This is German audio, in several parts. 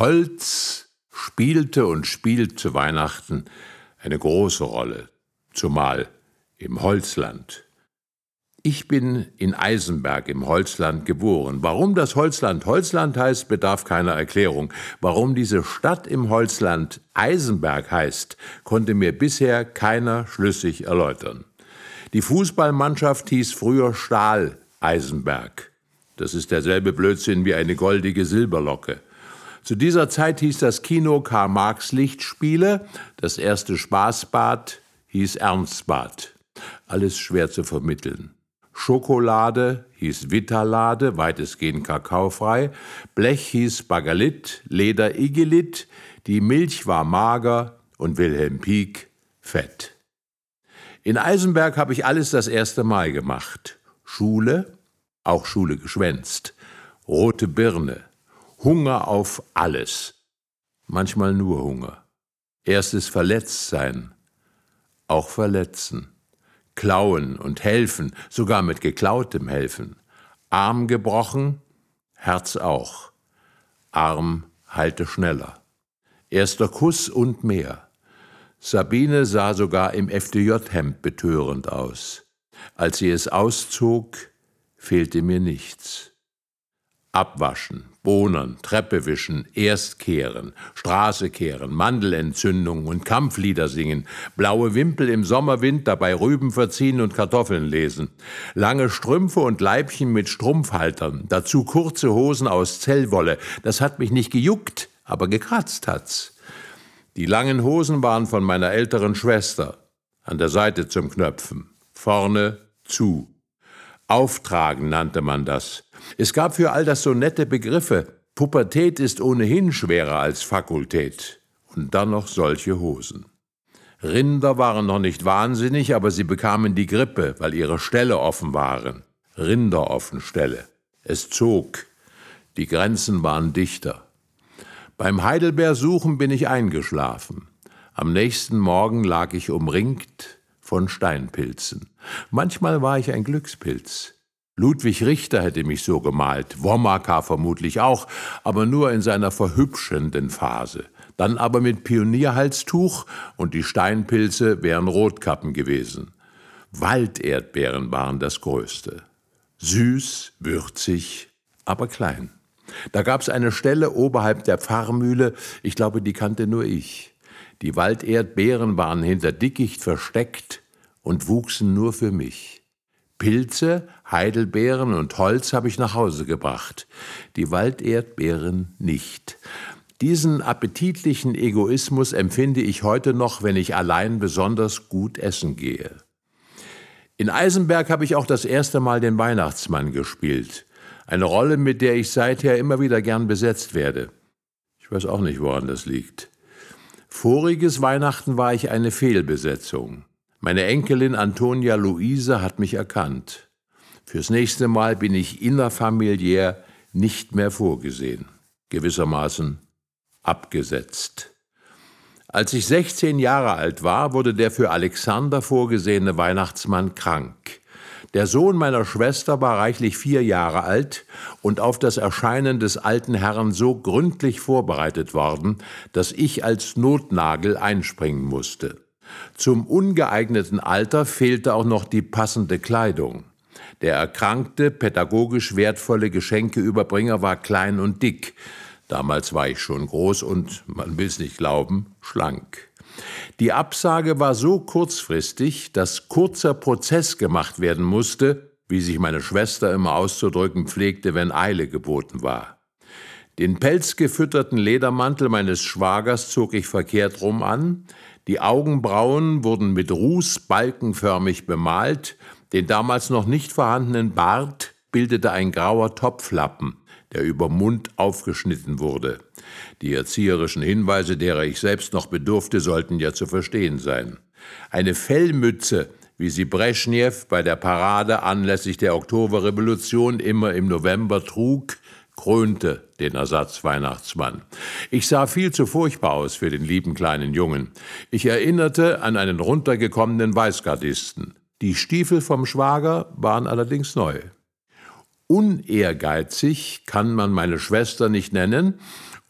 Holz spielte und spielt zu Weihnachten eine große Rolle, zumal im Holzland. Ich bin in Eisenberg im Holzland geboren. Warum das Holzland Holzland heißt, bedarf keiner Erklärung. Warum diese Stadt im Holzland Eisenberg heißt, konnte mir bisher keiner schlüssig erläutern. Die Fußballmannschaft hieß früher Stahl Eisenberg. Das ist derselbe Blödsinn wie eine goldige Silberlocke. Zu dieser Zeit hieß das Kino Karl-Marx-Lichtspiele, das erste Spaßbad hieß Ernstbad. Alles schwer zu vermitteln. Schokolade hieß Vitalade, weitestgehend kakaofrei, Blech hieß Bagalit, Leder Igilit, die Milch war mager und Wilhelm Pieck fett. In Eisenberg habe ich alles das erste Mal gemacht. Schule, auch Schule geschwänzt, rote Birne, Hunger auf alles, manchmal nur Hunger. Erstes Verletztsein, auch verletzen, klauen und helfen, sogar mit geklautem helfen. Arm gebrochen, Herz auch. Arm heilte schneller. Erster Kuss und mehr. Sabine sah sogar im FDJ-Hemd betörend aus. Als sie es auszog, fehlte mir nichts. Abwaschen, Bohnern, Treppe wischen, Erstkehren, Straße kehren, Mandelentzündung und Kampflieder singen, blaue Wimpel im Sommerwind, dabei Rüben verziehen und Kartoffeln lesen, lange Strümpfe und Leibchen mit Strumpfhaltern, dazu kurze Hosen aus Zellwolle. Das hat mich nicht gejuckt, aber gekratzt hat's. Die langen Hosen waren von meiner älteren Schwester, an der Seite zum Knöpfen, vorne zu. Auftragen nannte man das. Es gab für all das so nette Begriffe. Pubertät ist ohnehin schwerer als Fakultät. Und dann noch solche Hosen. Rinder waren noch nicht wahnsinnig, aber sie bekamen die Grippe, weil ihre Ställe offen waren. Rinderoffenställe. Es zog. Die Grenzen waren dichter. Beim Heidelbeersuchen bin ich eingeschlafen. Am nächsten Morgen lag ich umringt von Steinpilzen. Manchmal war ich ein Glückspilz. Ludwig Richter hätte mich so gemalt, Womacker vermutlich auch, aber nur in seiner verhübschenden Phase. Dann aber mit Pionierhalstuch und die Steinpilze wären Rotkappen gewesen. Walderdbeeren waren das Größte. Süß, würzig, aber klein. Da gab's eine Stelle oberhalb der Pfarrmühle, ich glaube, die kannte nur ich. Die Walderdbeeren waren hinter Dickicht versteckt und wuchsen nur für mich. Pilze, Heidelbeeren und Holz habe ich nach Hause gebracht, die Walderdbeeren nicht. Diesen appetitlichen Egoismus empfinde ich heute noch, wenn ich allein besonders gut essen gehe. In Eisenberg habe ich auch das erste Mal den Weihnachtsmann gespielt. Eine Rolle, mit der ich seither immer wieder gern besetzt werde. Ich weiß auch nicht, woran das liegt. Voriges Weihnachten war ich eine Fehlbesetzung. Meine Enkelin Antonia Luise hat mich erkannt. Fürs nächste Mal bin ich innerfamiliär nicht mehr vorgesehen. Gewissermaßen abgesetzt. Als ich 16 Jahre alt war, wurde der für Alexander vorgesehene Weihnachtsmann krank. Der Sohn meiner Schwester war reichlich 4 Jahre alt und auf das Erscheinen des alten Herrn so gründlich vorbereitet worden, dass ich als Notnagel einspringen musste. Zum ungeeigneten Alter fehlte auch noch die passende Kleidung. Der erkrankte, pädagogisch wertvolle Geschenkeüberbringer war klein und dick. Damals war ich schon groß und, man will's nicht glauben, schlank. Die Absage war so kurzfristig, dass kurzer Prozess gemacht werden musste, wie sich meine Schwester immer auszudrücken pflegte, wenn Eile geboten war. Den pelzgefütterten Ledermantel meines Schwagers zog ich verkehrt rum an, die Augenbrauen wurden mit Ruß balkenförmig bemalt, den damals noch nicht vorhandenen Bart bildete ein grauer Topflappen, der über Mund aufgeschnitten wurde. Die erzieherischen Hinweise, derer ich selbst noch bedurfte, sollten ja zu verstehen sein. Eine Fellmütze, wie sie Breschnew bei der Parade anlässlich der Oktoberrevolution immer im November trug, krönte den Ersatzweihnachtsmann. Ich sah viel zu furchtbar aus für den lieben kleinen Jungen. Ich erinnerte an einen runtergekommenen Weißgardisten. Die Stiefel vom Schwager waren allerdings neu. Unehrgeizig kann man meine Schwester nicht nennen,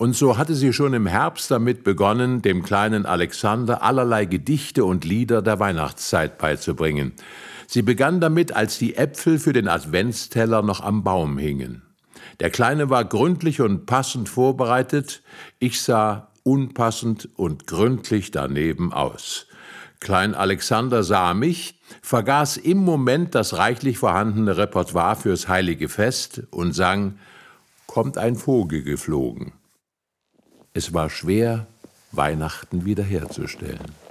Und so hatte sie schon im Herbst damit begonnen, dem kleinen Alexander allerlei Gedichte und Lieder der Weihnachtszeit beizubringen. Sie begann damit, als die Äpfel für den Adventsteller noch am Baum hingen. Der Kleine war gründlich und passend vorbereitet, ich sah unpassend und gründlich daneben aus. Klein Alexander sah mich, vergaß im Moment das reichlich vorhandene Repertoire fürs heilige Fest und sang »Kommt ein Vogel geflogen«. Es war schwer, Weihnachten wiederherzustellen.